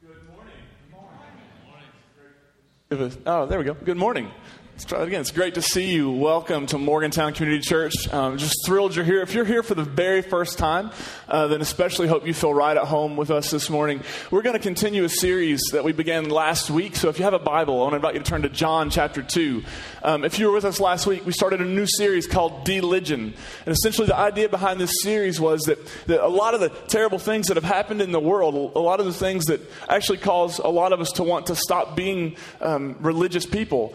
Oh, there we go. Good morning. Let's try it again. It's great to see you. Welcome to Morgantown Community Church. Just thrilled you're here. If you're here for the very first time, then especially hope you feel right at home with us this morning. We're going to continue a series that we began last week. So if you have a Bible, I want to invite you to turn to John chapter 2. If you were with us last week, we started a new series called Deligion. And essentially the idea behind this series was that a lot of the terrible things that have happened in the world, a lot of the things that actually cause a lot of us to want to stop being religious people,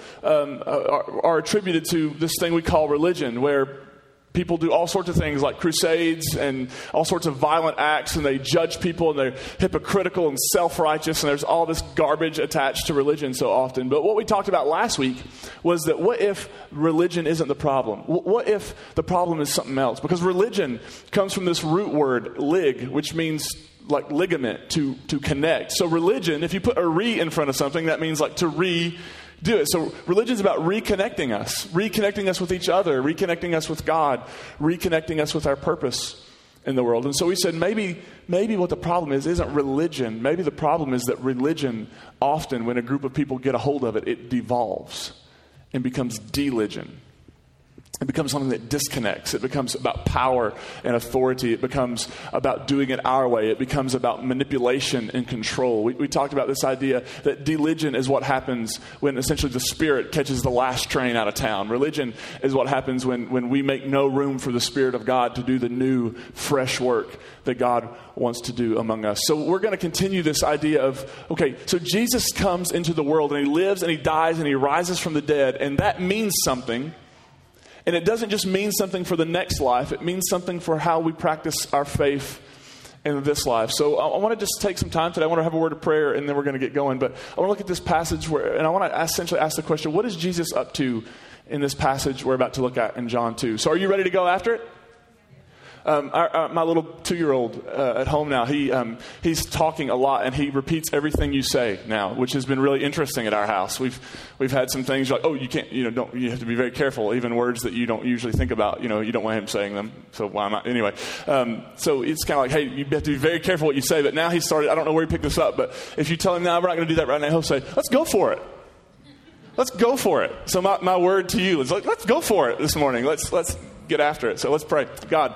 are attributed to this thing we call religion, where people do all sorts of things like crusades and all sorts of violent acts, and they judge people, and they're hypocritical and self-righteous, and there's all this garbage attached to religion so often. But what we talked about last week was that what if religion isn't the problem? What if the problem is something else? Because religion comes from this root word, lig, which means like ligament, to connect. So religion, if you put a re in front of something, that means like to do it. So religion's about reconnecting us with each other, reconnecting us with God, reconnecting us with our purpose in the world. And so we said maybe what the problem isn't religion. Maybe the problem is that religion often, when a group of people get a hold of it, it devolves and becomes deligion. It becomes something that disconnects. It becomes about power and authority. It becomes about doing it our way. It becomes about manipulation and control. We talked about this idea that religion is what happens when essentially the Spirit catches the last train out of town. Religion is what happens when we make no room for the Spirit of God to do the new, fresh work that God wants to do among us. So we're going to continue this idea of, okay, so Jesus comes into the world and he lives and he dies and he rises from the dead, and that means something. And it doesn't just mean something for the next life. It means something for how we practice our faith in this life. So I want to just take some time today. I want to have a word of prayer, and then we're going to get going. But I want to look at this passage, and I want to essentially ask the question, what is Jesus up to in this passage we're about to look at in John 2? So are you ready to go after it? My little 2-year-old at home now, he's talking a lot, and he repeats everything you say now, which has been really interesting at our house. We've had some things like, you can't, you have to be very careful, even words that you don't usually think about, you don't want him saying them. So why not? Anyway, so it's kind of like, hey, you have to be very careful what you say. But now he started, I don't know where he picked this up, but if you tell him, no, we're not going to do that right now, he'll say, let's go for it. Let's go for it. So my word to you is like, let's go for it this morning. Let's get after it. So let's pray. God,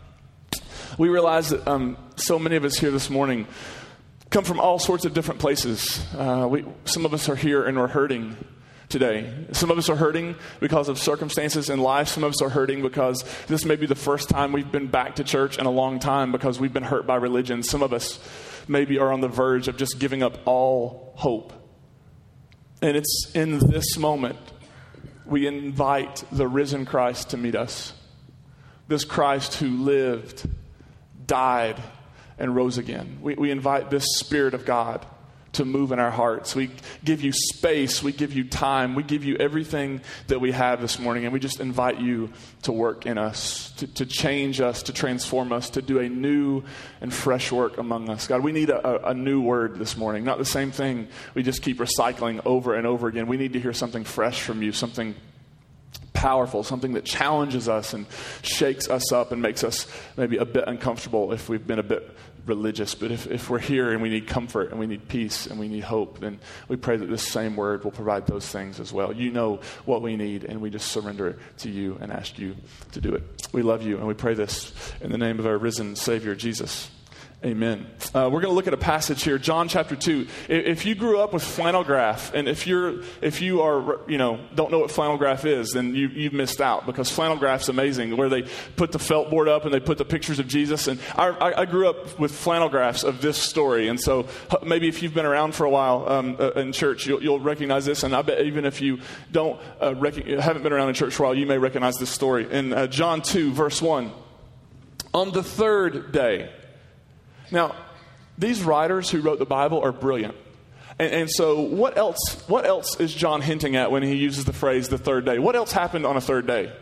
we realize that so many of us here this morning come from all sorts of different places. Some of us are here and we're hurting today. Some of us are hurting because of circumstances in life. Some of us are hurting because this may be the first time we've been back to church in a long time because we've been hurt by religion. Some of us maybe are on the verge of just giving up all hope. And it's in this moment we invite the risen Christ to meet us. This Christ who lived, died, and rose again. We invite this Spirit of God to move in our hearts. We give you space. We give you time. We give you everything that we have this morning. And we just invite you to work in us, to change us, to transform us, to do a new and fresh work among us. God, we need a new word this morning, not the same thing we just keep recycling over and over again. We need to hear something fresh from you, something powerful, something that challenges us and shakes us up and makes us maybe a bit uncomfortable if we've been a bit religious. But if we're here and we need comfort and we need peace and we need hope, then we pray that this same word will provide those things as well. You know what we need, and we just surrender it to you and ask you to do it. We love you, and we pray this in the name of our risen Savior, Jesus. Amen. We're going to look at a passage here, John chapter 2. If you grew up with flannel graph, and if you are, don't know what flannel graph is, then you've missed out, because flannel graph's amazing, where they put the felt board up and they put the pictures of Jesus. And I grew up with flannel graphs of this story. And so maybe if you've been around for a while in church, you'll recognize this. And I bet even if you haven't been around in church for a while, you may recognize this story. In John 2, verse 1, on the third day. Now, these writers who wrote the Bible are brilliant. And so what else is John hinting at when he uses the phrase the third day? What else happened on a third day?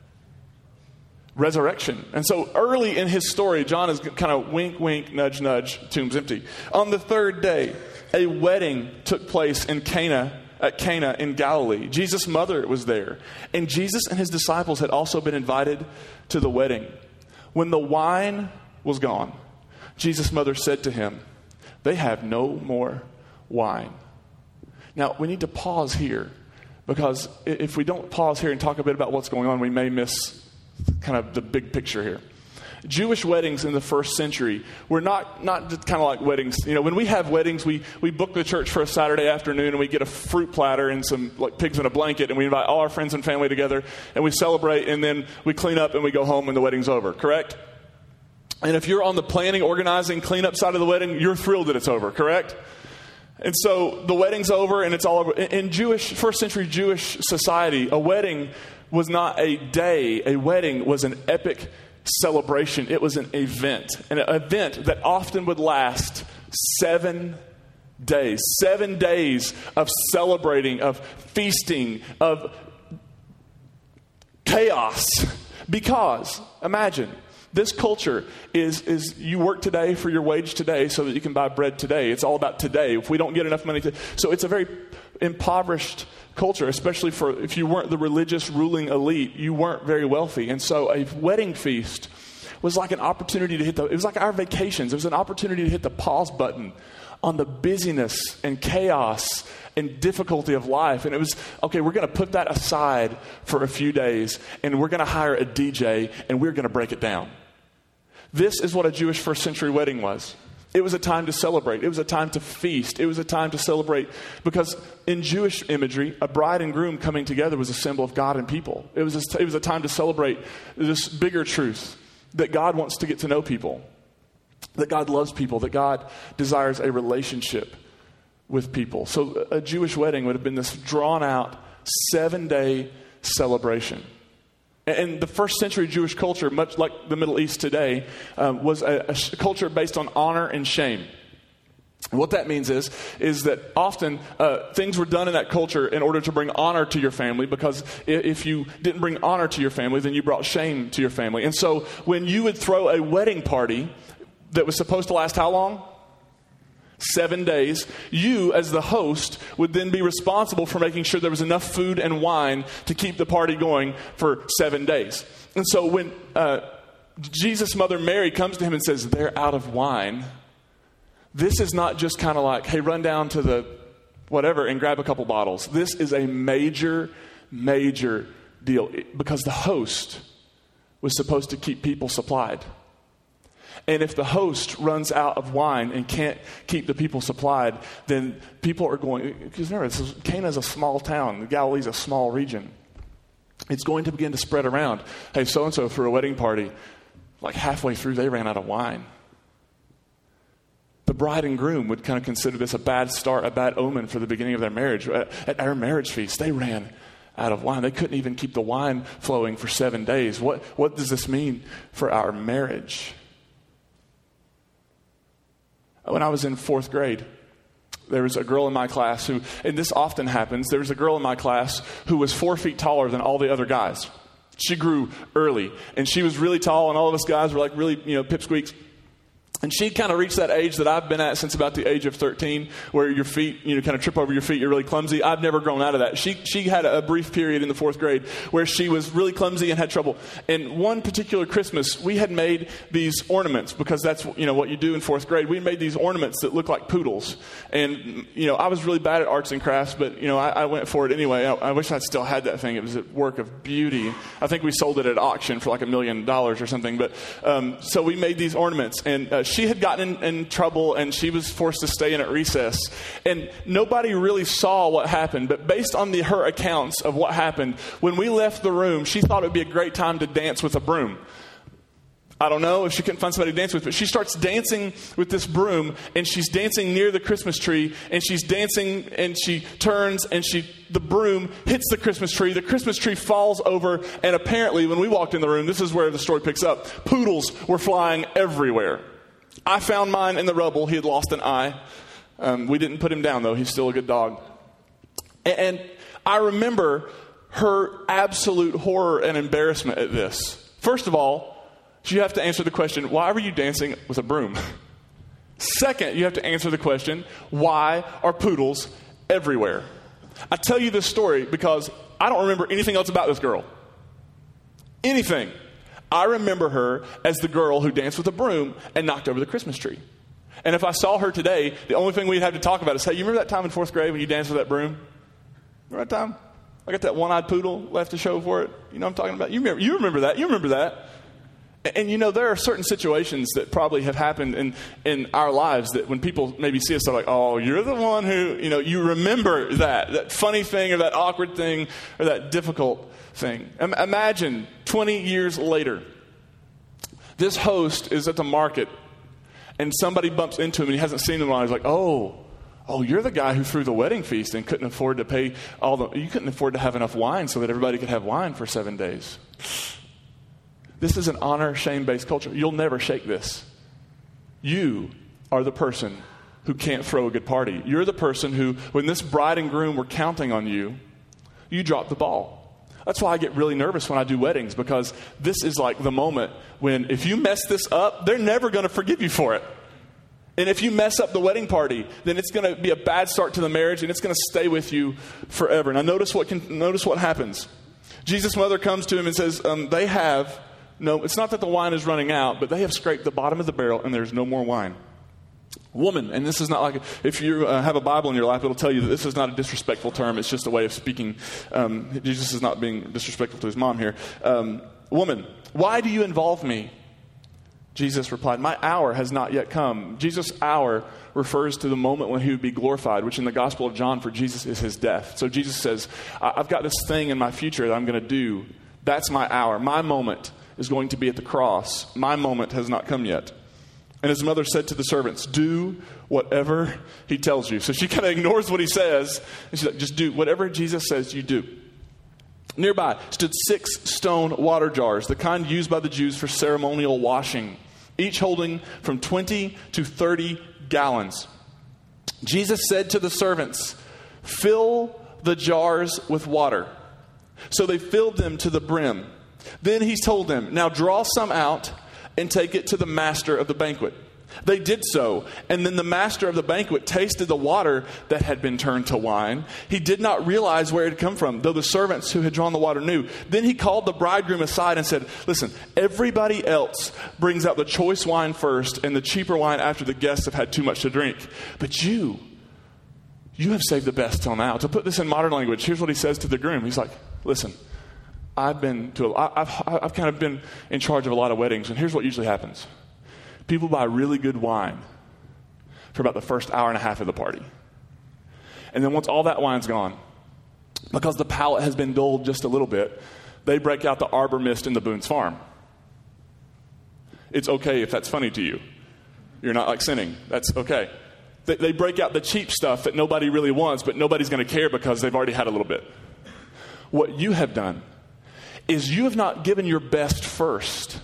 Resurrection. And so early in his story, John is kind of wink, wink, nudge, nudge, tomb's empty. On the third day, a wedding took place in Cana in Galilee. Jesus' mother was there. And Jesus and his disciples had also been invited to the wedding. When the wine was gone, Jesus' mother said to him, they have no more wine. Now, we need to pause here, because if we don't pause here and talk a bit about what's going on, we may miss kind of the big picture here. Jewish weddings in the first century were not just kind of like weddings. You know, when we have weddings, we book the church for a Saturday afternoon, and we get a fruit platter and some like pigs in a blanket, and we invite all our friends and family together, and we celebrate, and then we clean up and we go home and the wedding's over, correct? And if you're on the planning, organizing, cleanup side of the wedding, you're thrilled that it's over, correct? And so the wedding's over and it's all over. In first century Jewish society, a wedding was not a day. A wedding was an epic celebration. It was an event that often would last 7 days. 7 days of celebrating, of feasting, of chaos. Because, imagine, this culture is you work today for your wage today so that you can buy bread today. It's all about today. If we don't get enough money so it's a very impoverished culture, especially if you weren't the religious ruling elite, you weren't very wealthy. And so a wedding feast was like an opportunity to it was like our vacations. It was an opportunity to hit the pause button on the busyness and chaos and difficulty of life. And it was, okay, we're going to put that aside for a few days, and we're going to hire a DJ, and we're going to break it down. This is what a Jewish first century wedding was. It was a time to celebrate. It was a time to feast. It was a time to celebrate, because in Jewish imagery, a bride and groom coming together was a symbol of God and people. It was a time to celebrate this bigger truth that God wants to get to know people, that God loves people, that God desires a relationship with people. So a Jewish wedding would have been this drawn out 7-day celebration. And the first century Jewish culture, much like the Middle East today, was a culture based on honor and shame. And what that means is that often things were done in that culture in order to bring honor to your family, because if you didn't bring honor to your family, then you brought shame to your family. And so when you would throw a wedding party that was supposed to last how long? 7 days. You, as the host, would then be responsible for making sure there was enough food and wine to keep the party going for 7 days. And so when Jesus' mother Mary comes to him and says, they're out of wine, this is not just kind of like, hey, run down to the whatever and grab a couple bottles. This is a major, major deal, because the host was supposed to keep people supplied. And if the host runs out of wine and can't keep the people supplied, then people are going, because remember, Cana is a small town. Galilee is a small region. It's going to begin to spread around. Hey, so-and-so threw a wedding party. Like halfway through, they ran out of wine. The bride and groom would kind of consider this a bad start, a bad omen for the beginning of their marriage. At our marriage feast, they ran out of wine. They couldn't even keep the wine flowing for 7 days. What does this mean for our marriage? When I was in 4th grade, there was a girl in my class who, and this often happens, there was a girl in my class who was 4 feet taller than all the other guys. She grew early, and she was really tall, and all of us guys were like really, pipsqueaks. And she kind of reached that age that I've been at since about the age of 13, where your feet, kind of trip over your feet, you're really clumsy. I've never grown out of that. She had a brief period in the 4th grade where she was really clumsy and had trouble. And one particular Christmas, we had made these ornaments, because that's, what you do in 4th grade. We made these ornaments that look like poodles. And, I was really bad at arts and crafts, but, I went for it anyway. I wish I'd still had that thing. It was a work of beauty. I think we sold it at auction for like $1 million or something. But so we made these ornaments, and she had gotten in trouble, and she was forced to stay in at recess. And nobody really saw what happened, but based on her accounts of what happened, when we left the room, she thought it would be a great time to dance with a broom. I don't know if she couldn't find somebody to dance with, but she starts dancing with this broom, and she's dancing near the Christmas tree, and she's dancing, and she turns, and the broom hits the Christmas tree falls over, and apparently when we walked in the room, this is where the story picks up, poodles were flying everywhere. I found mine in the rubble. He had lost an eye. We didn't put him down, though. He's still a good dog. And I remember her absolute horror and embarrassment at this. First of all, you have to answer the question, why were you dancing with a broom? Second, you have to answer the question, why are poodles everywhere? I tell you this story because I don't remember anything else about this girl. Anything. I remember her as the girl who danced with a broom and knocked over the Christmas tree. And if I saw her today, the only thing we'd have to talk about is, hey, you remember that time in 4th grade when you danced with that broom? Remember that time? I got that one-eyed poodle left to show for it. You know what I'm talking about? You remember that. You remember that. And there are certain situations that probably have happened in our lives that when people maybe see us, they're like, oh, you're the one who, you remember that funny thing or that awkward thing or that difficult thing. Imagine 20 years later, this host is at the market and somebody bumps into him and he hasn't seen him in a while. He's like, oh, you're the guy who threw the wedding feast and couldn't afford to pay you couldn't afford to have enough wine so that everybody could have wine for 7 days. This is an honor, shame-based culture. You'll never shake this. You are the person who can't throw a good party. You're the person who, when this bride and groom were counting on you, you dropped the ball. That's why I get really nervous when I do weddings, because this is like the moment when if you mess this up, they're never going to forgive you for it. And if you mess up the wedding party, then it's going to be a bad start to the marriage, and it's going to stay with you forever. Now notice what happens. Jesus' mother comes to him and says, no, it's not that the wine is running out, but they have scraped the bottom of the barrel and there's no more wine. Woman, and this is not like, if you have a Bible in your lap, it'll tell you that this is not a disrespectful term. It's just a way of speaking. Jesus is not being disrespectful to his mom here. Woman, why do you involve me? Jesus replied, my hour has not yet come. Jesus' hour refers to the moment when he would be glorified, which in the Gospel of John for Jesus is his death. So Jesus says, I've got this thing in my future that I'm going to do. That's my hour. My moment is going to be at the cross. My moment has not come yet. And his mother said to the servants, do whatever he tells you. So she kind of ignores what he says. And she's like, just do whatever Jesus says you do. Nearby stood 6 stone water jars, the kind used by the Jews for ceremonial washing, each holding from 20 to 30 gallons. Jesus said to the servants, fill the jars with water. So they filled them to the brim. Then he told them, now draw some out and take it to the master of the banquet. They did so, and then the master of the banquet tasted the water that had been turned to wine. He did not realize where it had come from, though the servants who had drawn the water knew. Then he called the bridegroom aside and said, listen, everybody else brings out the choice wine first and the cheaper wine after the guests have had too much to drink. But you have saved the best till now. To put this in modern language, here's what he says to the groom. He's like, listen, I've kind of been in charge of a lot of weddings, and here's what usually happens. People buy really good wine for about the first hour and a half of the party. And then once all that wine's gone, because the palate has been dulled just a little bit, they break out the Arbor Mist and the Boone's Farm. It's okay if that's funny to you. You're not like sinning. That's okay. They break out the cheap stuff that nobody really wants, but nobody's going to care because they've already had a little bit. What you have done is you have not given your best first,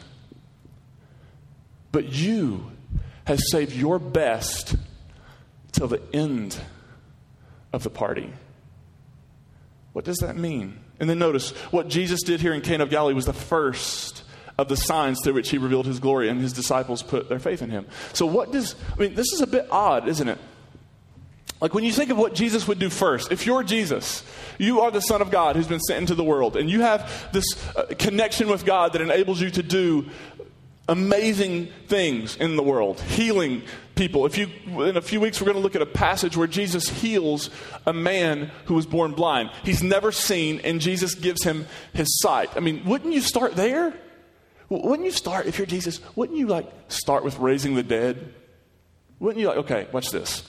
but you have saved your best till the end of the party. What does that mean? And then notice, what Jesus did here in Cana of Galilee was the first of the signs through which he revealed his glory, and his disciples put their faith in him. So this is a bit odd, isn't it? Like when you think of what Jesus would do first, if you're Jesus, you are the Son of God who's been sent into the world, and you have this connection with God that enables you to do amazing things in the world, healing people. In a few weeks, we're going to look at a passage where Jesus heals a man who was born blind. He's never seen, and Jesus gives him his sight. I mean, wouldn't you start there? Wouldn't you start, if you're Jesus, wouldn't you start with raising the dead? Wouldn't you okay, watch this.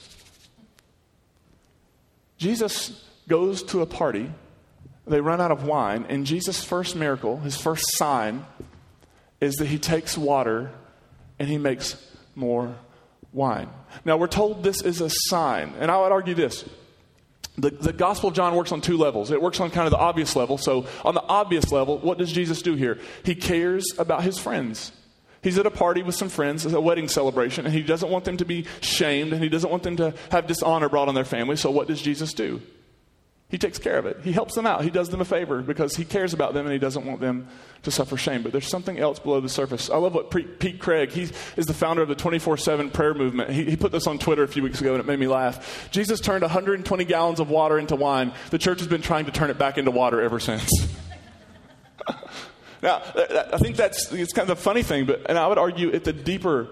Jesus goes to a party. They run out of wine. And Jesus' first miracle, his first sign, is that he takes water and he makes more wine. Now, we're told this is a sign. And I would argue this. The Gospel of John works on 2 levels. It works on kind of the obvious level. So on the obvious level, what does Jesus do here? He cares about his friends. He's at a party with some friends, a wedding celebration, and he doesn't want them to be shamed, and he doesn't want them to have dishonor brought on their family. So what does Jesus do? He takes care of it. He helps them out. He does them a favor because he cares about them and he doesn't want them to suffer shame. But there's something else below the surface. I love what Pete Craig, he is the founder of the 24/7 prayer movement. He put this on Twitter a few weeks ago and it made me laugh. Jesus turned 120 gallons of water into wine. The church has been trying to turn it back into water ever since. Now, I think it's kind of a funny thing, and I would argue at the deeper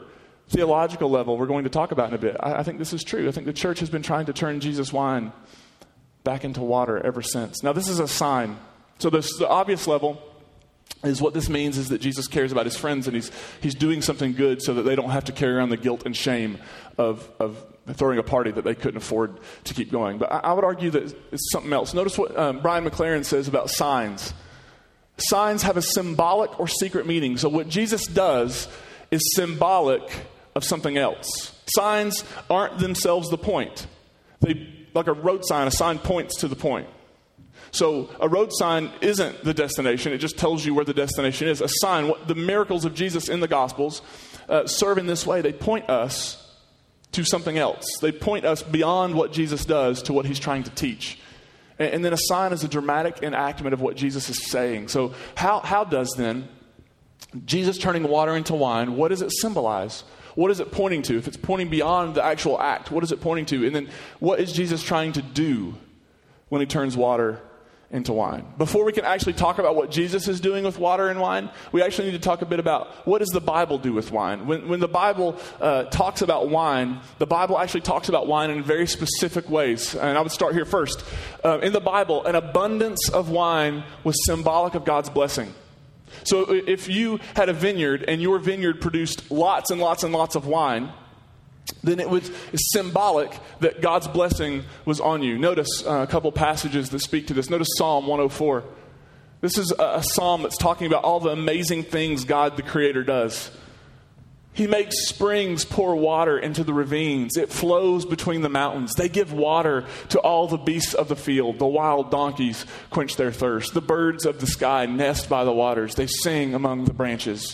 theological level we're going to talk about in a bit. I think this is true. I think the church has been trying to turn Jesus' wine back into water ever since. Now, this is a sign. So the obvious level is what this means is that Jesus cares about his friends, and he's doing something good so that they don't have to carry around the guilt and shame of throwing a party that they couldn't afford to keep going. But I would argue that it's something else. Notice what Brian McLaren says about signs. Signs have a symbolic or secret meaning. So what Jesus does is symbolic of something else. Signs aren't themselves the point. Like a road sign, a sign points to the point. So a road sign isn't the destination. It just tells you where the destination is. A sign, the miracles of Jesus in the Gospels serve in this way. They point us to something else. They point us beyond what Jesus does to what he's trying to teach. And then a sign is a dramatic enactment of what Jesus is saying. So how does then Jesus turning water into wine, what does it symbolize? What is it pointing to? If it's pointing beyond the actual act, what is it pointing to? And then what is Jesus trying to do when he turns water into wine? Before we can actually talk about what Jesus is doing with water and wine, we actually need to talk a bit about what does the Bible do with wine. When the Bible talks about wine, the Bible actually talks about wine in very specific ways. And I would start here first. In the Bible, an abundance of wine was symbolic of God's blessing. So if you had a vineyard and your vineyard produced lots and lots and lots of wine, then it was symbolic that God's blessing was on you. Notice a couple passages that speak to this. Notice Psalm 104. This is a psalm that's talking about all the amazing things God the Creator does. He makes springs pour water into the ravines. It flows between the mountains. They give water to all the beasts of the field. The wild donkeys quench their thirst. The birds of the sky nest by the waters. They sing among the branches.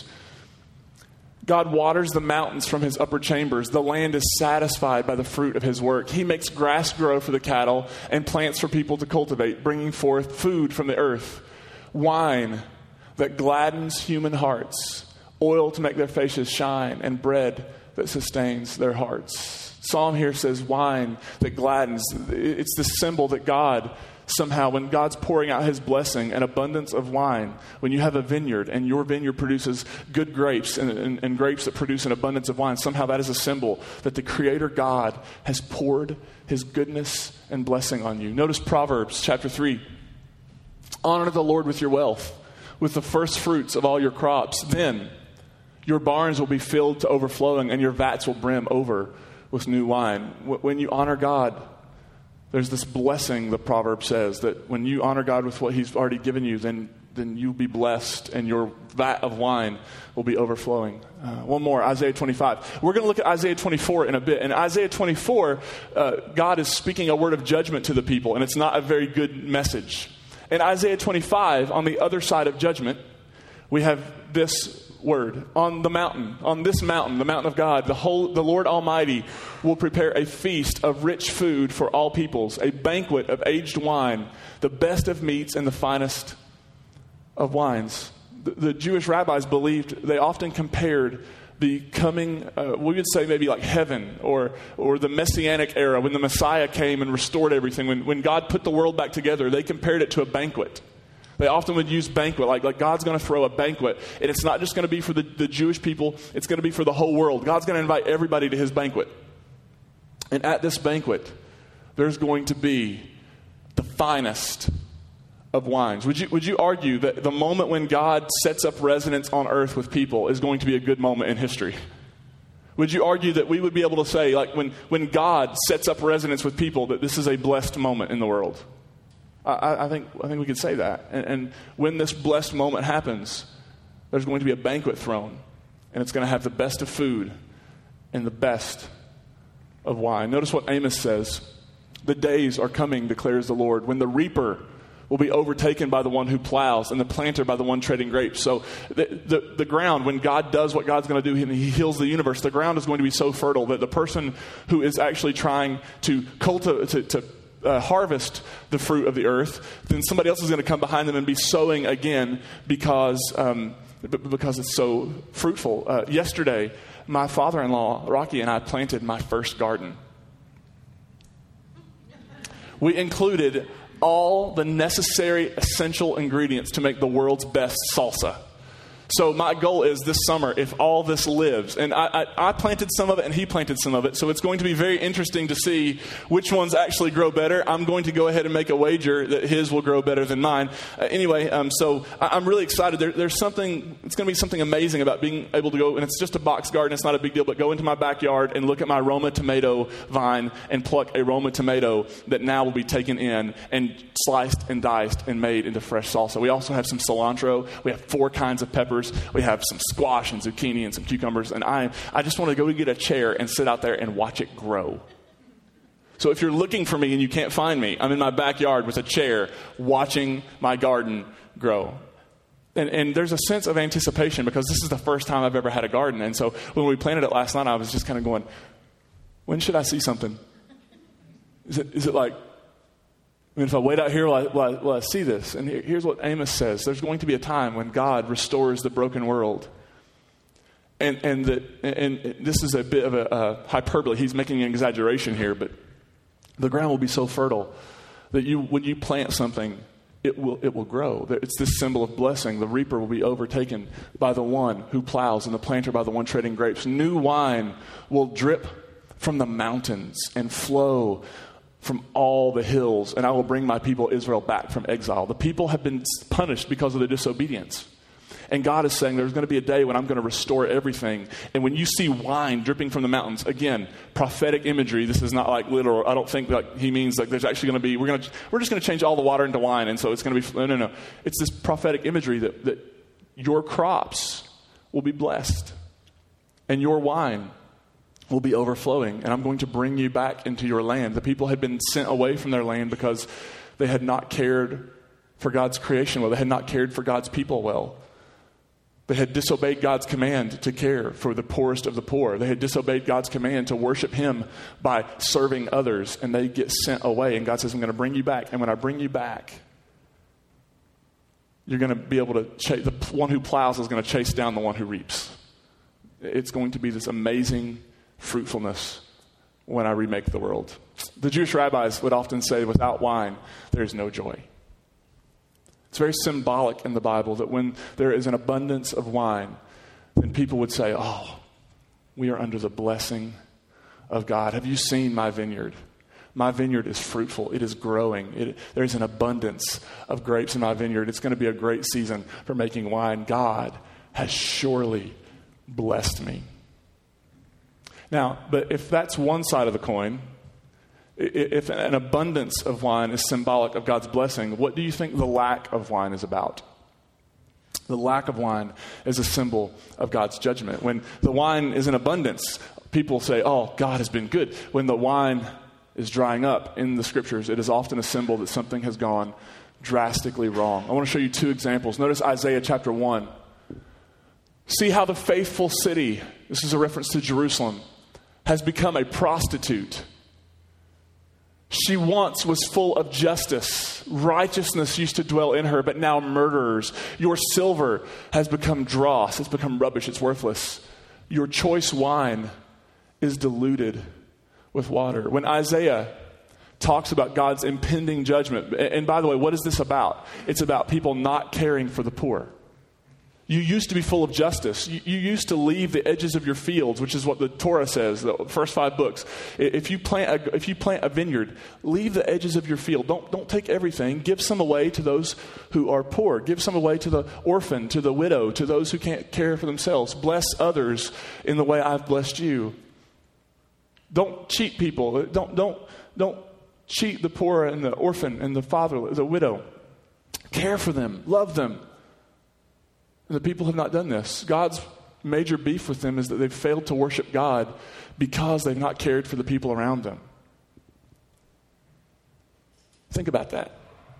God waters the mountains from his upper chambers. The land is satisfied by the fruit of his work. He makes grass grow for the cattle and plants for people to cultivate, bringing forth food from the earth. Wine that gladdens human hearts. Oil to make their faces shine, and bread that sustains their hearts. Psalm here says wine that gladdens. It's the symbol that God somehow, when God's pouring out his blessing, an abundance of wine, when you have a vineyard and your vineyard produces good grapes and grapes that produce an abundance of wine, somehow that is a symbol that the Creator God has poured his goodness and blessing on you. Notice Proverbs chapter 3. Honor the Lord with your wealth, with the first fruits of all your crops. Then your barns will be filled to overflowing, and your vats will brim over with new wine. When you honor God, there's this blessing, the proverb says, that when you honor God with what he's already given you, then you'll be blessed, and your vat of wine will be overflowing. One more, Isaiah 25. We're going to look at Isaiah 24 in a bit. In Isaiah 24, God is speaking a word of judgment to the people, and it's not a very good message. In Isaiah 25, on the other side of judgment, we have this word. On the mountain, the mountain of God, the Lord Almighty will prepare a feast of rich food for all peoples, a banquet of aged wine, the best of meats and the finest of wines. The Jewish rabbis believed, they often compared the coming, we would say maybe like heaven or the Messianic era, when the Messiah came and restored everything. When God put the world back together, they compared it to a banquet. They often would use banquet, like God's going to throw a banquet. And it's not just going to be for the Jewish people, it's going to be for the whole world. God's going to invite everybody to his banquet. And at this banquet, there's going to be the finest of wines. Would you argue that the moment when God sets up residence on earth with people is going to be a good moment in history? Would you argue that we would be able to say, like when God sets up residence with people, that this is a blessed moment in the world? I think we could say that. And when this blessed moment happens, there's going to be a banquet thrown, and it's going to have the best of food and the best of wine. Notice what Amos says. The days are coming, declares the Lord, when the reaper will be overtaken by the one who plows and the planter by the one treading grapes. So the ground, when God does what God's going to do, he heals the universe. The ground is going to be so fertile that the person who is actually trying to harvest the fruit of the earth, then somebody else is going to come behind them and be sowing again because it's so fruitful. Yesterday, my father-in-law, Rocky, and I planted my first garden. We included all the necessary essential ingredients to make the world's best salsa. So my goal is this summer, if all this lives, and I planted some of it and he planted some of it, so it's going to be very interesting to see which ones actually grow better. I'm going to go ahead and make a wager that his will grow better than mine. So I'm really excited. There's something, it's going to be something amazing about being able to go, and it's just a box garden, it's not a big deal, but go into my backyard and look at my Roma tomato vine and pluck a Roma tomato that now will be taken in and sliced and diced and made into fresh salsa. We also have some cilantro. We have 4 kinds of peppers. We have some squash and zucchini and some cucumbers. And I just want to go get a chair and sit out there and watch it grow. So if you're looking for me and you can't find me, I'm in my backyard with a chair watching my garden grow. And there's a sense of anticipation because this is the first time I've ever had a garden. And so when we planted it last night, I was just kind of going, when should I see something? Is it like, if I wait out here, will I see this? And here's what Amos says. There's going to be a time when God restores the broken world. And this is a bit of a hyperbole. He's making an exaggeration here, but the ground will be so fertile that when you plant something, it will grow. It's this symbol of blessing. The reaper will be overtaken by the one who plows and the planter by the one treading grapes. New wine will drip from the mountains and flow from all the hills, and I will bring my people Israel back from exile. The people have been punished because of their disobedience. And God is saying there's going to be a day when I'm going to restore everything. And when you see wine dripping from the mountains, again, prophetic imagery. This is not like literal. I don't think like he means like there's actually going to be, we're just going to change all the water into wine. And so it's going to be, no. It's this prophetic imagery that your crops will be blessed and your wine will be overflowing, and I'm going to bring you back into your land. The people had been sent away from their land because they had not cared for God's creation well. They had not cared for God's people well. They had disobeyed God's command to care for the poorest of the poor. They had disobeyed God's command to worship him by serving others, and they get sent away. And God says, I'm going to bring you back, and when I bring you back, you're going to be able to chase, the one who plows is going to chase down the one who reaps. It's going to be this amazing fruitfulness when I remake the world. The Jewish rabbis would often say, without wine, there's no joy. It's very symbolic in the Bible that when there is an abundance of wine, then people would say, oh, we are under the blessing of God. Have you seen my vineyard? My vineyard is fruitful. It is growing. There's an abundance of grapes in my vineyard. It's going to be a great season for making wine. God has surely blessed me. Now, but if that's one side of the coin, if an abundance of wine is symbolic of God's blessing, what do you think the lack of wine is about? The lack of wine is a symbol of God's judgment. When the wine is in abundance, people say, oh, God has been good. When the wine is drying up in the scriptures, it is often a symbol that something has gone drastically wrong. I want to show you 2 examples. Notice Isaiah chapter 1. See how the faithful city, this is a reference to Jerusalem, has become a prostitute. She once was full of justice. Righteousness used to dwell in her, but now murderers. Your silver has become dross. It's become rubbish. It's worthless. Your choice wine is diluted with water. When Isaiah talks about God's impending judgment, and by the way, what is this about? It's about people not caring for the poor. You used to be full of justice. You used to leave the edges of your fields, which is what the Torah says, the first 5 books. If you plant a vineyard, leave the edges of your field. Don't take everything. Give some away to those who are poor. Give some away to the orphan, to the widow, to those who can't care for themselves. Bless others in the way I've blessed you. Don't cheat people. Don't cheat the poor and the orphan and the fatherless, the widow. Care for them. Love them. And the people have not done this. God's major beef with them is that they've failed to worship God because they've not cared for the people around them. Think about that.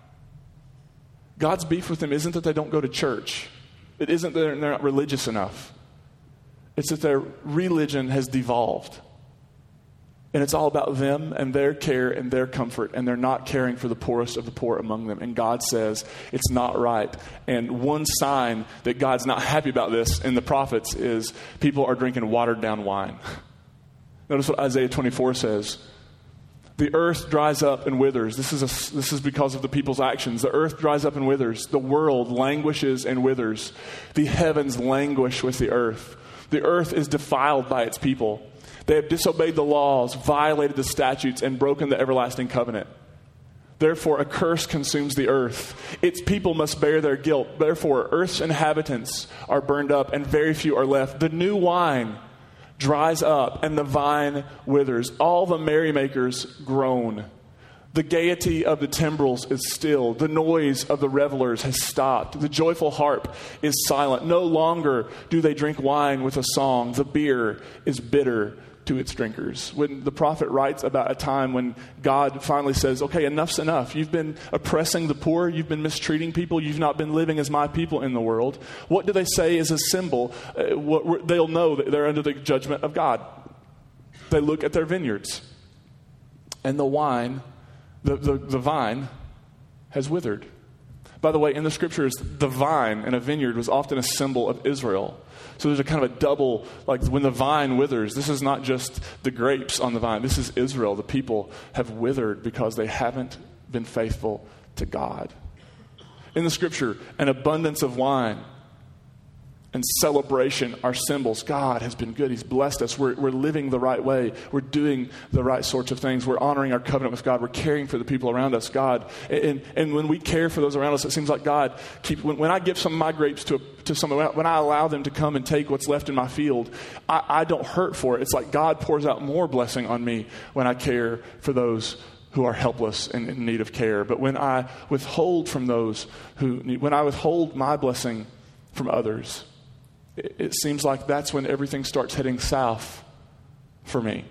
God's beef with them isn't that they don't go to church. It isn't that they're not religious enough. It's that their religion has devolved. And it's all about them and their care and their comfort, and they're not caring for the poorest of the poor among them. And God says it's not right. And one sign that God's not happy about this in the prophets is people are drinking watered down wine. Notice what Isaiah 24 says. The earth dries up and withers. This is because of the people's actions. The earth dries up and withers. The world languishes and withers. The heavens languish with the earth. The earth is defiled by its people. They have disobeyed the laws, violated the statutes, and broken the everlasting covenant. Therefore, a curse consumes the earth. Its people must bear their guilt. Therefore, earth's inhabitants are burned up, and very few are left. The new wine dries up, and the vine withers. All the merrymakers groan. The gaiety of the timbrels is stilled. The noise of the revelers has stopped. The joyful harp is silent. No longer do they drink wine with a song. The beer is bitter to its drinkers. When the prophet writes about a time when God finally says, okay, enough's enough. You've been oppressing the poor. You've been mistreating people. You've not been living as my people in the world. What do they say is a symbol? They'll know that they're under the judgment of God. They look at their vineyards, and the wine, the vine has withered. By the way, in the scriptures, the vine in a vineyard was often a symbol of Israel. So there's a kind of a double, like when the vine withers, this is not just the grapes on the vine. This is Israel. The people have withered because they haven't been faithful to God. In the scripture, an abundance of wine and celebration are symbols. God has been good. He's blessed us. We're living the right way. We're doing the right sorts of things. We're honoring our covenant with God. We're caring for the people around us. God, and when we care for those around us, it seems like God when I give some of my grapes to someone, when I allow them to come and take what's left in my field, I don't hurt for it. It's like God pours out more blessing on me when I care for those who are helpless and in need of care. But when I withhold from those when I withhold my blessing from others, it seems like that's when everything starts heading south for me.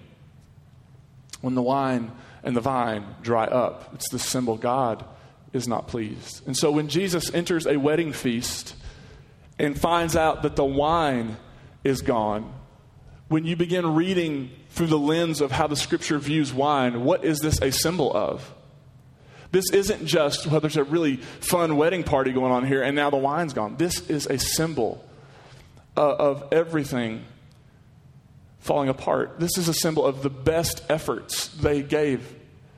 When the wine and the vine dry up, it's the symbol God is not pleased. And so when Jesus enters a wedding feast and finds out that the wine is gone, when you begin reading through the lens of how the scripture views wine, what is this a symbol of? This isn't just, well, there's a really fun wedding party going on here and now the wine's gone. This is a symbol of everything falling apart. This is a symbol of the best efforts they gave,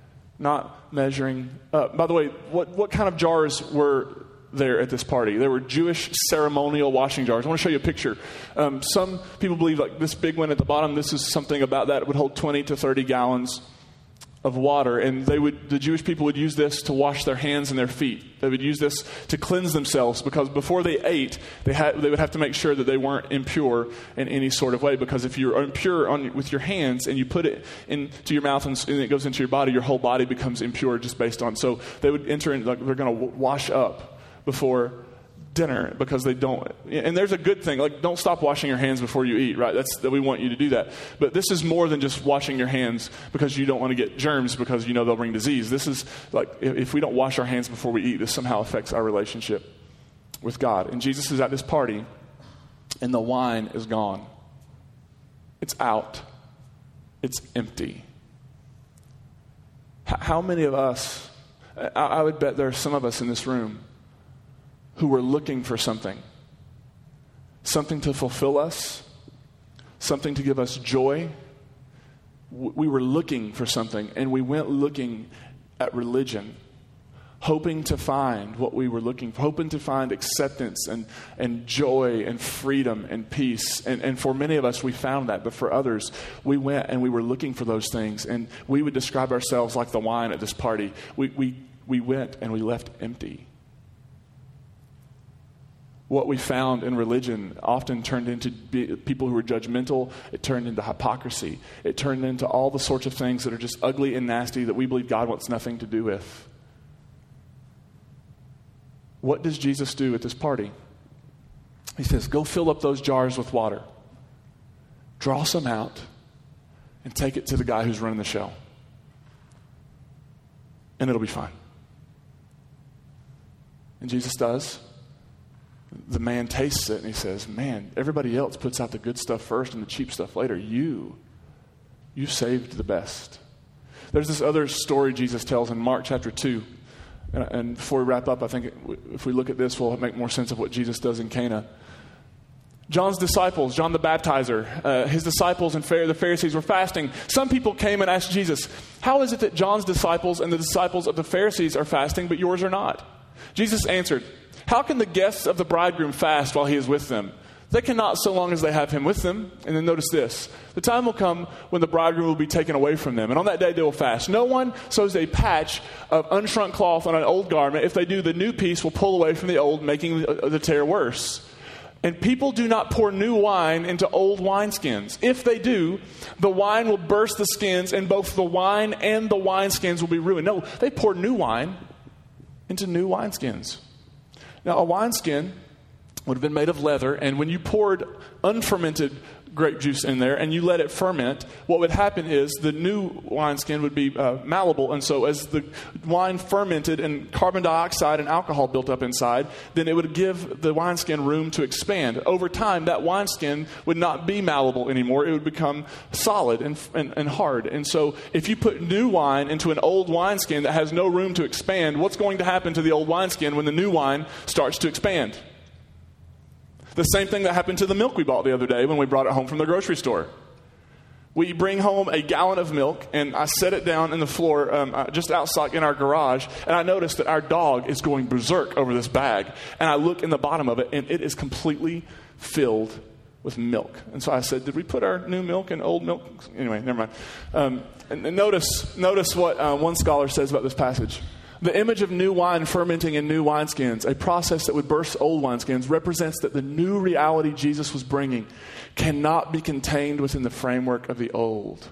not measuring up. By the way, what kind of jars were there at this party? There were Jewish ceremonial washing jars. I want to show you a picture. Some people believe like this big one at the bottom, this is something about that. It would hold 20 to 30 gallons of water, and the Jewish people would use this to wash their hands and their feet. They would use this to cleanse themselves because before they ate, they would have to make sure that they weren't impure in any sort of way, because if you're impure with your hands and you put it into your mouth and it goes into your body, your whole body becomes impure just based on. So they would enter in, like they're going to wash up before dinner because they don't. And there's a good thing, like don't stop washing your hands before you eat, right? That we want you to do that. But this is more than just washing your hands because you don't want to get germs because you know they'll bring disease. This is like if we don't wash our hands before we eat, this somehow affects our relationship with God. And Jesus is at this party and the wine is gone. It's out. It's empty. How many of us, I would bet there are some of us in this room who were looking for something to fulfill us, something to give us joy. We were looking for something, and we went looking at religion, hoping to find what we were looking for, hoping to find acceptance and joy and freedom and peace. And for many of us, we found that. But for others, we went and we were looking for those things. And we would describe ourselves like the wine at this party. We went and we left empty. What we found in religion often turned into people who were judgmental. It turned into hypocrisy. It turned into all the sorts of things that are just ugly and nasty that we believe God wants nothing to do with. What does Jesus do at this party? He says, go fill up those jars with water. Draw some out and take it to the guy who's running the show. And it'll be fine. And Jesus does. The man tastes it and he says, man, everybody else puts out the good stuff first and the cheap stuff later. You saved the best. There's this other story Jesus tells in Mark chapter 2. And before we wrap up, I think if we look at this, we'll make more sense of what Jesus does in Cana. John's disciples, John the Baptizer, his disciples and the Pharisees were fasting. Some people came and asked Jesus, how is it that John's disciples and the disciples of the Pharisees are fasting, but yours are not? Jesus answered, how can the guests of the bridegroom fast while he is with them? They cannot so long as they have him with them. And then notice this. The time will come when the bridegroom will be taken away from them. And on that day they will fast. No one sews a patch of unshrunk cloth on an old garment. If they do, the new piece will pull away from the old, making the tear worse. And people do not pour new wine into old wineskins. If they do, the wine will burst the skins, and both the wine and the wineskins will be ruined. No, they pour new wine into new wineskins. Now, a wineskin would have been made of leather, and when you poured unfermented grape juice in there and you let it ferment, what would happen is the new wineskin would be malleable, and so as the wine fermented and carbon dioxide and alcohol built up inside, then it would give the wineskin room to expand. Over time, that wineskin would not be malleable anymore. It would become solid and hard. And so if you put new wine into an old wineskin that has no room to expand, what's going to happen to the old wineskin when the new wine starts to expand? The same thing that happened to the milk we bought the other day when we brought it home from the grocery store. We bring home a gallon of milk, and I set it down in the floor just outside in our garage, and I noticed that our dog is going berserk over this bag. And I look in the bottom of it, and it is completely filled with milk. And so I said, did we put our new milk in old milk? Anyway, never mind. And notice what one scholar says about this passage. The image of new wine fermenting in new wineskins, a process that would burst old wineskins, represents that the new reality Jesus was bringing cannot be contained within the framework of the old.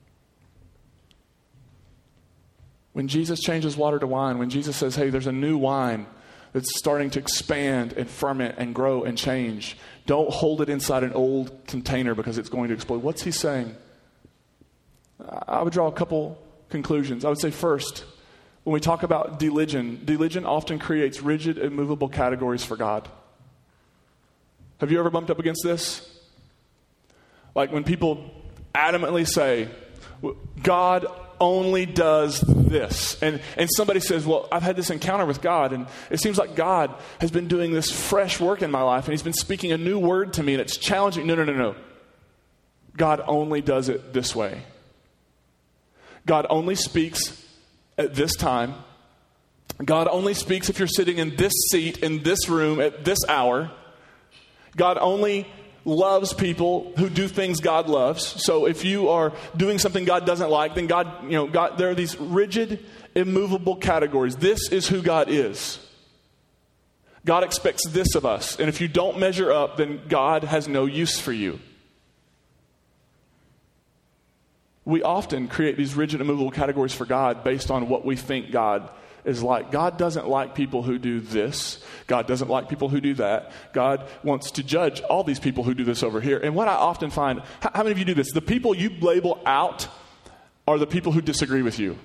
When Jesus changes water to wine, when Jesus says, hey, there's a new wine that's starting to expand and ferment and grow and change, don't hold it inside an old container because it's going to explode. What's he saying? I would draw a couple conclusions. I would say first, when we talk about religion often creates rigid, immovable categories for God. Have you ever bumped up against this? Like when people adamantly say, God only does this. And somebody says, well, I've had this encounter with God, and it seems like God has been doing this fresh work in my life, and he's been speaking a new word to me, and it's challenging. No. God only does it this way. God only speaks at this time. God only speaks if you're sitting in this seat, in this room, at this hour. God only loves people who do things God loves. So if you are doing something God doesn't like, then God, there are these rigid, immovable categories. This is who God is. God expects this of us. And if you don't measure up, then God has no use for you. We often create these rigid, immovable categories for God based on what we think God is like. God doesn't like people who do this. God doesn't like people who do that. God wants to judge all these people who do this over here. And what I often find, how many of you do this? The people you label out are the people who disagree with you.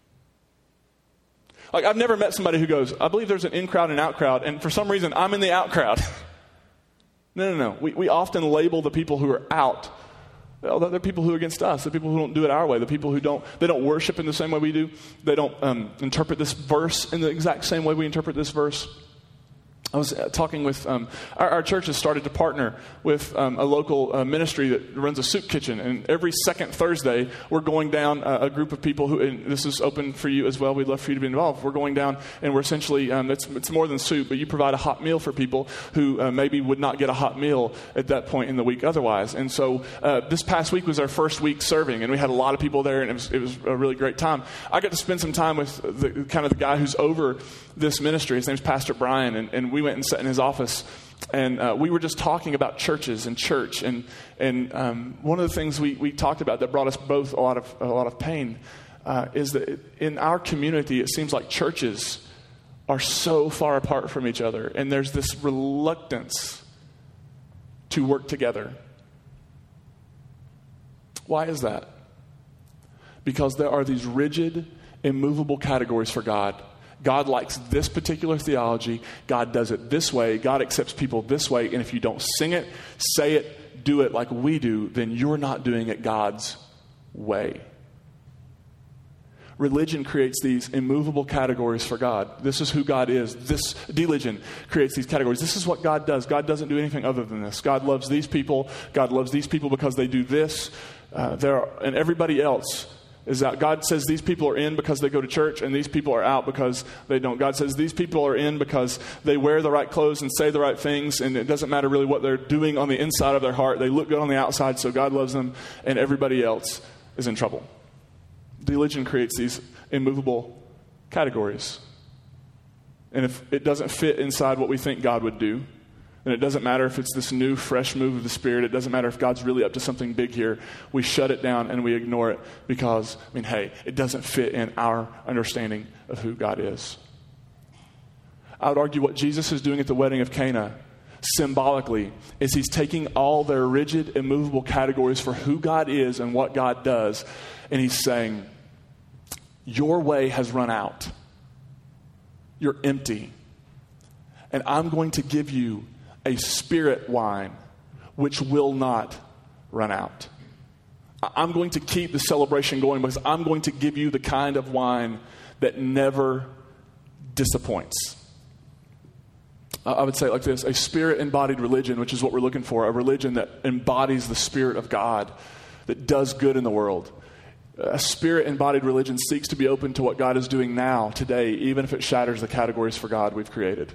Like, I've never met somebody who goes, I believe there's an in crowd and out crowd, and for some reason I'm in the out crowd. No. We often label the people who are out. They're people who are against us, the people who don't do it our way, the people who don't worship in the same way we do. They don't interpret this verse in the exact same way we interpret this verse. I was talking with, our church has started to partner with a local ministry that runs a soup kitchen. And every second Thursday, we're going down a group of people who, and this is open for you as well. We'd love for you to be involved. We're going down and we're essentially, it's more than soup, but you provide a hot meal for people who maybe would not get a hot meal at that point in the week otherwise. And so this past week was our first week serving, and we had a lot of people there, and it was a really great time. I got to spend some time with the guy who's over this ministry. His name's Pastor Brian, and we went and sat in his office, and we were just talking about churches and church, and one of the things we talked about that brought us both a lot of pain is that in our community it seems like churches are so far apart from each other, and there's this reluctance to work together. Why is that? Because there are these rigid, immovable categories for God. God likes this particular theology. God does it this way. God accepts people this way. And if you don't sing it, say it, do it like we do, then you're not doing it God's way. Religion creates these immovable categories for God. This is who God is. This religion creates these categories. This is what God does. God doesn't do anything other than this. God loves these people. God loves these people because they do this. And everybody else is out. God says these people are in because they go to church, and these people are out because they don't. God says these people are in because they wear the right clothes and say the right things, and it doesn't matter really what they're doing on the inside of their heart. They look good on the outside, so God loves them, and everybody else is in trouble. Religion creates these immovable categories. And if it doesn't fit inside what we think God would do, then it doesn't matter if it's this new, fresh move of the Spirit. It doesn't matter if God's really up to something big here. We shut it down and we ignore it because, hey, it doesn't fit in our understanding of who God is. I would argue what Jesus is doing at the wedding of Cana symbolically is he's taking all their rigid, immovable categories for who God is and what God does, and he's saying, your way has run out. You're empty. And I'm going to give you a spirit wine which will not run out. I'm going to keep the celebration going because I'm going to give you the kind of wine that never disappoints. I would say it like this: a spirit-embodied religion, which is what we're looking for, a religion that embodies the Spirit of God, that does good in the world. A spirit-embodied religion seeks to be open to what God is doing now, today, even if it shatters the categories for God we've created.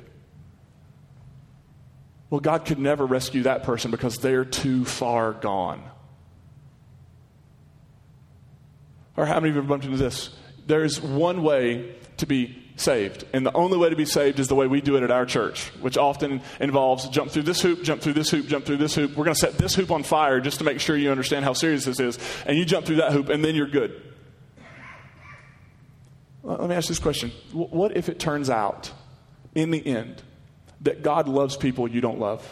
Well, God could never rescue that person because they're too far gone. Or how many of you have bumped into this? There's one way to be saved, and the only way to be saved is the way we do it at our church, which often involves jump through this hoop, jump through this hoop, jump through this hoop. We're going to set this hoop on fire just to make sure you understand how serious this is, and you jump through that hoop, and then you're good. Well, let me ask this question. What if it turns out, in the end, that God loves people you don't love?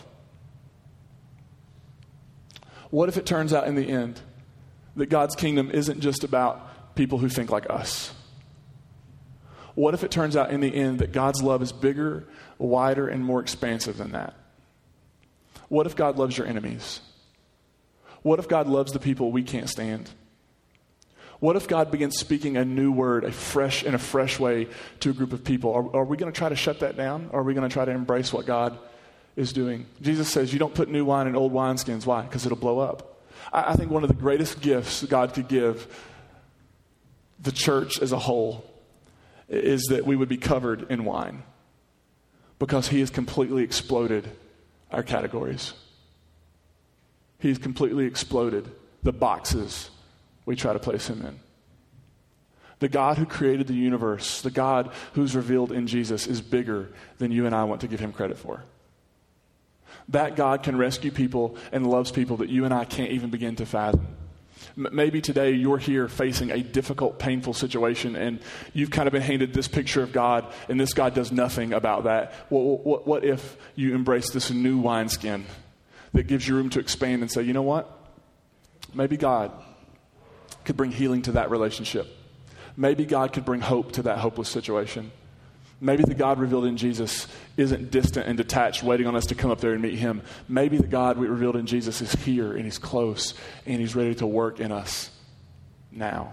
What if it turns out in the end that God's kingdom isn't just about people who think like us? What if it turns out in the end that God's love is bigger, wider, and more expansive than that? What if God loves your enemies? What if God loves the people we can't stand? What if God begins speaking a new word, in a fresh way to a group of people? Are we going to try to shut that down? Or are we going to try to embrace what God is doing? Jesus says you don't put new wine in old wineskins. Why? Because it'll blow up. I think one of the greatest gifts God could give the church as a whole is that we would be covered in wine, because he has completely exploded our categories. He's completely exploded the boxes we try to place him in. The God who created the universe, the God who's revealed in Jesus, is bigger than you and I want to give him credit for. That God can rescue people and loves people that you and I can't even begin to fathom. Maybe today you're here facing a difficult, painful situation, and you've kind of been handed this picture of God, and this God does nothing about that. What if you embrace this new wineskin that gives you room to expand and say, you know what? Maybe God could bring healing to that relationship. Maybe God could bring hope to that hopeless situation. Maybe the God revealed in Jesus isn't distant and detached, waiting on us to come up there and meet him. Maybe the God we revealed in Jesus is here, and he's close, and he's ready to work in us now.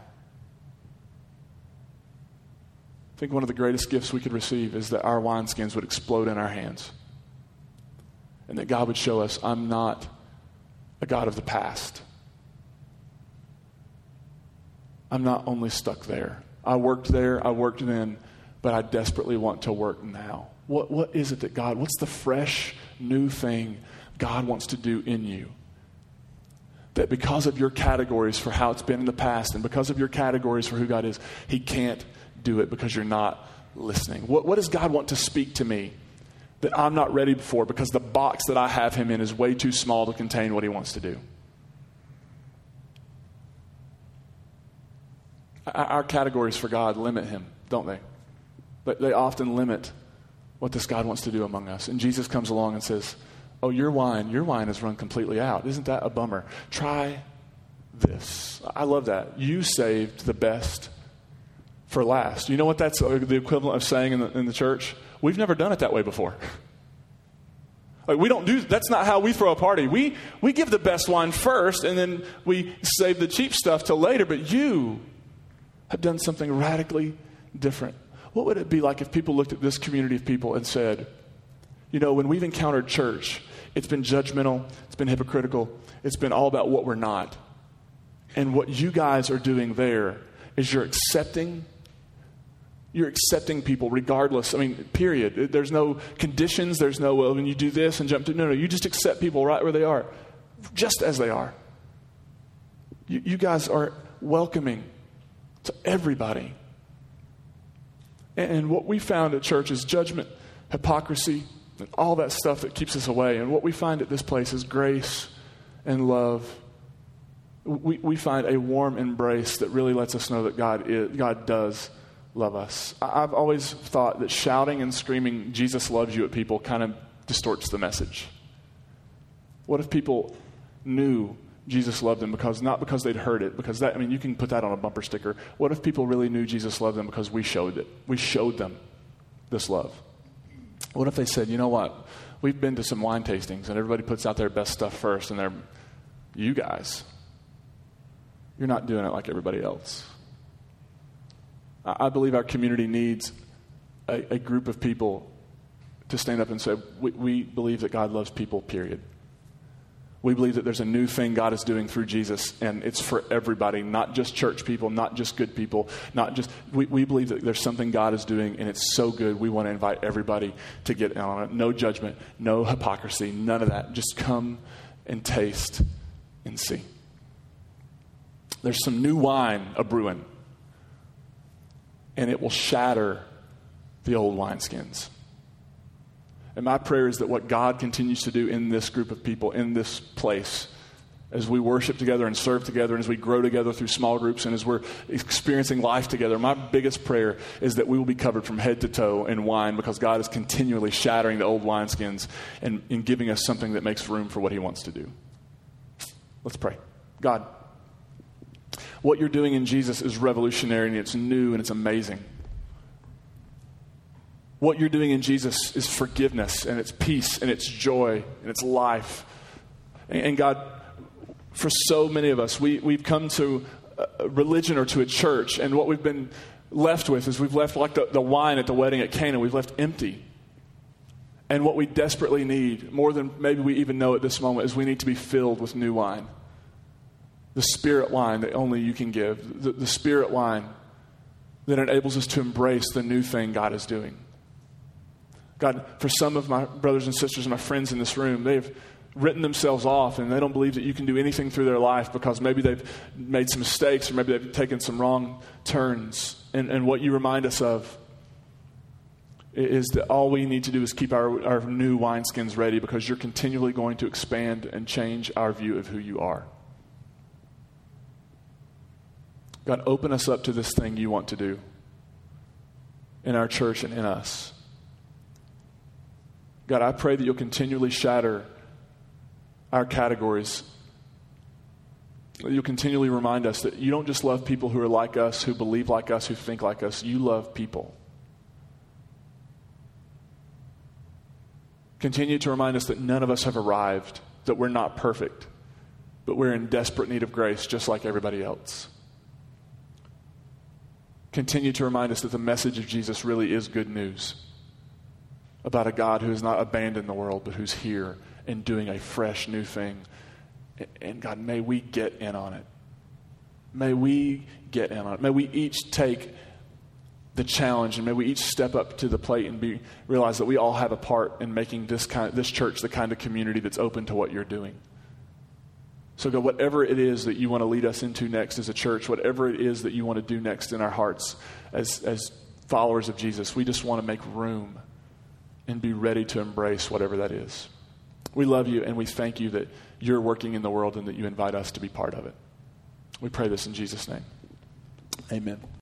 I think one of the greatest gifts we could receive is that our wineskins would explode in our hands, and that God would show us, I'm not a God of the past. I'm not only stuck there. I worked there, I worked then, but I desperately want to work now. What is it that God, what's the fresh, new thing God wants to do in you? That because of your categories for how it's been in the past, and because of your categories for who God is, he can't do it because you're not listening. What does God want to speak to me that I'm not ready for because the box that I have him in is way too small to contain what he wants to do? Our categories for God limit him, don't they? But they often limit what this God wants to do among us. And Jesus comes along and says, oh, your wine has run completely out. Isn't that a bummer? Try this. I love that. You saved the best for last. You know what that's the equivalent of saying in the church? We've never done it that way before. Like, we don't do, that's not how we throw a party. We give the best wine first, and then we save the cheap stuff till later. But you have done something radically different? What would it be like if people looked at this community of people and said, you know, when we've encountered church, it's been judgmental, it's been hypocritical, it's been all about what we're not. And what you guys are doing there is you're accepting people regardless. I mean, period. There's no conditions. There's no, well, when you do this and jump to, no, you just accept people right where they are, just as they are. You guys are welcoming to everybody. And what we found at church is judgment, hypocrisy, and all that stuff that keeps us away. And what we find at this place is grace and love. We find a warm embrace that really lets us know that God does love us. I've always thought that shouting and screaming Jesus loves you at people kind of distorts the message. What if people knew Jesus loved them not because they'd heard it, because that, I mean, you can put that on a bumper sticker. What if people really knew Jesus loved them because we showed it? We showed them this love. What if they said, you know what? We've been to some wine tastings and everybody puts out their best stuff first, and you guys, you're not doing it like everybody else. I believe our community needs a group of people to stand up and say, we believe that God loves people, period. We believe that there's a new thing God is doing through Jesus, and it's for everybody, not just church people, not just good people, we believe that there's something God is doing, and it's so good, we want to invite everybody to get in on it. No judgment, no hypocrisy, none of that. Just come and taste and see. There's some new wine a-brewing, and it will shatter the old wineskins. And my prayer is that what God continues to do in this group of people, in this place, as we worship together and serve together, and as we grow together through small groups, and as we're experiencing life together, my biggest prayer is that we will be covered from head to toe in wine, because God is continually shattering the old wineskins and giving us something that makes room for what he wants to do. Let's pray. God, what you're doing in Jesus is revolutionary, and it's new, and it's amazing. What you're doing in Jesus is forgiveness, and it's peace, and it's joy, and it's life. And God, for so many of us, we've come to a religion or to a church, and what we've been left with is we've left like the wine at the wedding at Cana. We've left empty. And what we desperately need, more than maybe we even know at this moment, is we need to be filled with new wine. The Spirit wine that only you can give. The Spirit wine that enables us to embrace the new thing God is doing. God, for some of my brothers and sisters and my friends in this room, they've written themselves off, and they don't believe that you can do anything through their life because maybe they've made some mistakes, or maybe they've taken some wrong turns. And what you remind us of is that all we need to do is keep our new wineskins ready, because you're continually going to expand and change our view of who you are. God, open us up to this thing you want to do in our church and in us. God, I pray that you'll continually shatter our categories. You'll continually remind us that you don't just love people who are like us, who believe like us, who think like us. You love people. Continue to remind us that none of us have arrived, that we're not perfect, but we're in desperate need of grace just like everybody else. Continue to remind us that the message of Jesus really is good news about a God who has not abandoned the world, but who's here and doing a fresh new thing. And God, may we get in on it. May we get in on it. May we each take the challenge, and may we each step up to the plate and realize that we all have a part in making this church the kind of community that's open to what you're doing. So God, whatever it is that you want to lead us into next as a church, whatever it is that you want to do next in our hearts as followers of Jesus, we just want to make room and be ready to embrace whatever that is. We love you, and we thank you that you're working in the world and that you invite us to be part of it. We pray this in Jesus' name. Amen.